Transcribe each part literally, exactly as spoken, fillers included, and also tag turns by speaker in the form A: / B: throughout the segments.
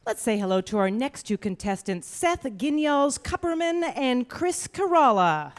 A: Let's say hello to our next two contestants, Seth Ginyals-Kupperman and Chris Kerala.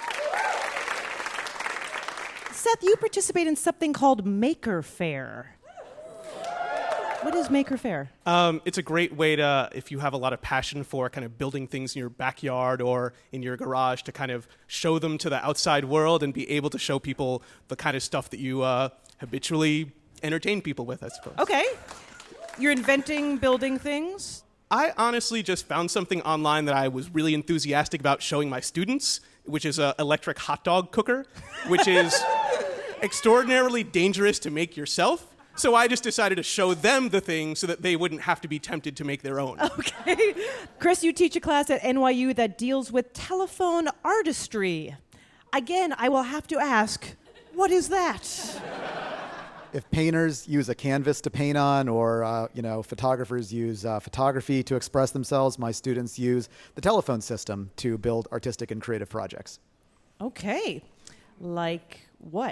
A: Seth, you participate in something called Maker Faire. What is Maker Faire?
B: Um, it's a great way to, if you have a lot of passion for kind of building things in your backyard or in your garage, to kind of show them to the outside world and be able to show people the kind of stuff that you uh, habitually entertain people with, I suppose.
A: Okay. You're inventing, building things?
B: I honestly just found something online that I was really enthusiastic about showing my students, which is an electric hot dog cooker, which is extraordinarily dangerous to make yourself. So I just decided to show them the thing so that they wouldn't have to be tempted to make their own.
A: Okay. Chris, you teach a class at N Y U that deals with telephone artistry. Again, I will have to ask, what is that?
C: If painters use a canvas to paint on, or uh, you know, photographers use uh, photography to express themselves, my students use the telephone system to build artistic and creative projects.
A: Okay. Like what?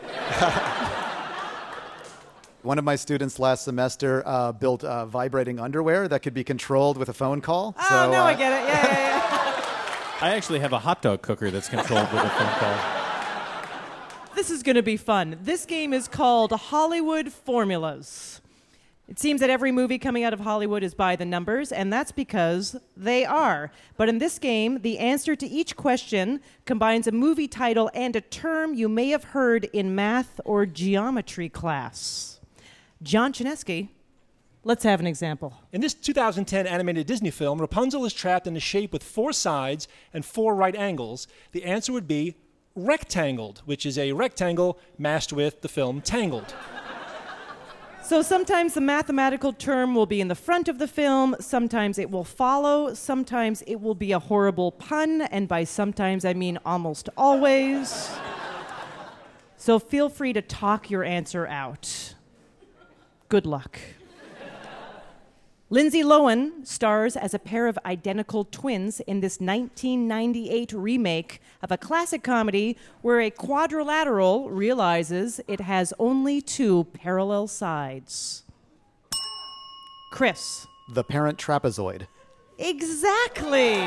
C: One of my students last semester uh, built uh, vibrating underwear that could be controlled with a phone call.
A: Oh,
C: so,
A: no,
C: uh,
A: I get it. Yeah, yeah, yeah.
D: I actually have a hot dog cooker that's controlled with a phone call.
A: This is going to be fun. This game is called Hollywood Formulas. It seems that every movie coming out of Hollywood is by the numbers, and that's because they are. But in this game, the answer to each question combines a movie title and a term you may have heard in math or geometry class. John Chinesky, let's have an example.
E: In this two thousand ten animated Disney film, Rapunzel is trapped in a shape with four sides and four right angles. The answer would be rectangled, which is a rectangle matched with the film Tangled.
A: So sometimes the mathematical term will be in the front of the film, sometimes it will follow, sometimes it will be a horrible pun, and by sometimes I mean almost always. So feel free to talk your answer out. Good luck. Lindsay Lohan stars as a pair of identical twins in this nineteen ninety-eight remake of a classic comedy where a quadrilateral realizes it has only two parallel sides. Chris.
C: The Parent Trapezoid.
A: Exactly.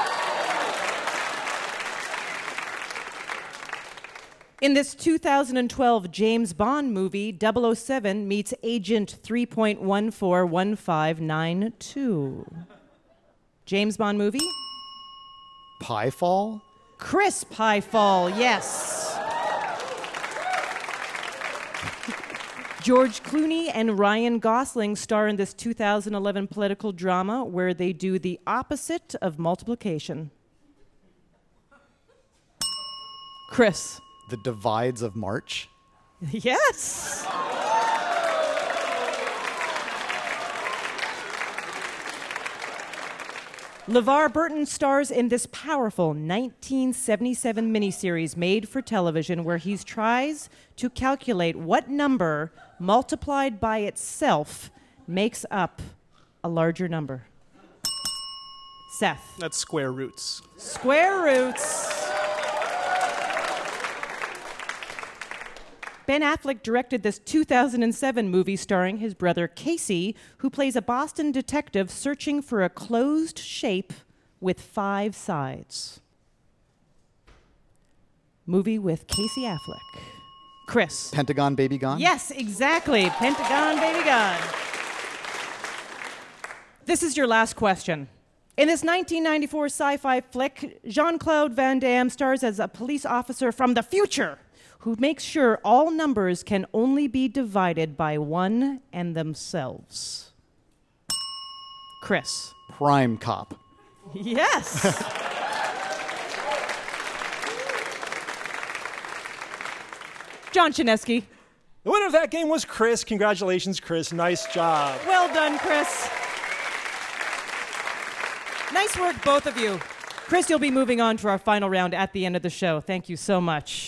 A: In this two thousand twelve James Bond movie, double oh seven meets Agent three point one four one five nine two. James Bond movie?
C: Piefall?
A: Chris Piefall, yes. George Clooney and Ryan Gosling star in this two thousand eleven political drama where they do the opposite of multiplication. Chris.
C: The Divides of March?
A: Yes. LeVar Burton stars in this powerful nineteen seventy-seven miniseries made for television where he tries to calculate what number multiplied by itself makes up a larger number. Seth.
B: That's square roots.
A: Square roots. Ben Affleck directed this two thousand seven movie starring his brother Casey, who plays a Boston detective searching for a closed shape with five sides. Movie with Casey Affleck. Chris.
C: Pentagon Baby Gone?
A: Yes, exactly. Pentagon Baby Gone. This is your last question. In this nineteen ninety-four sci-fi flick, Jean-Claude Van Damme stars as a police officer from the future who makes sure all numbers can only be divided by one and themselves. Chris.
C: Prime Cop.
A: Yes. John Chinesky.
E: The winner of that game was Chris. Congratulations, Chris. Nice job.
A: Well done, Chris. Nice work, both of you. Chris, you'll be moving on to our final round at the end of the show. Thank you so much.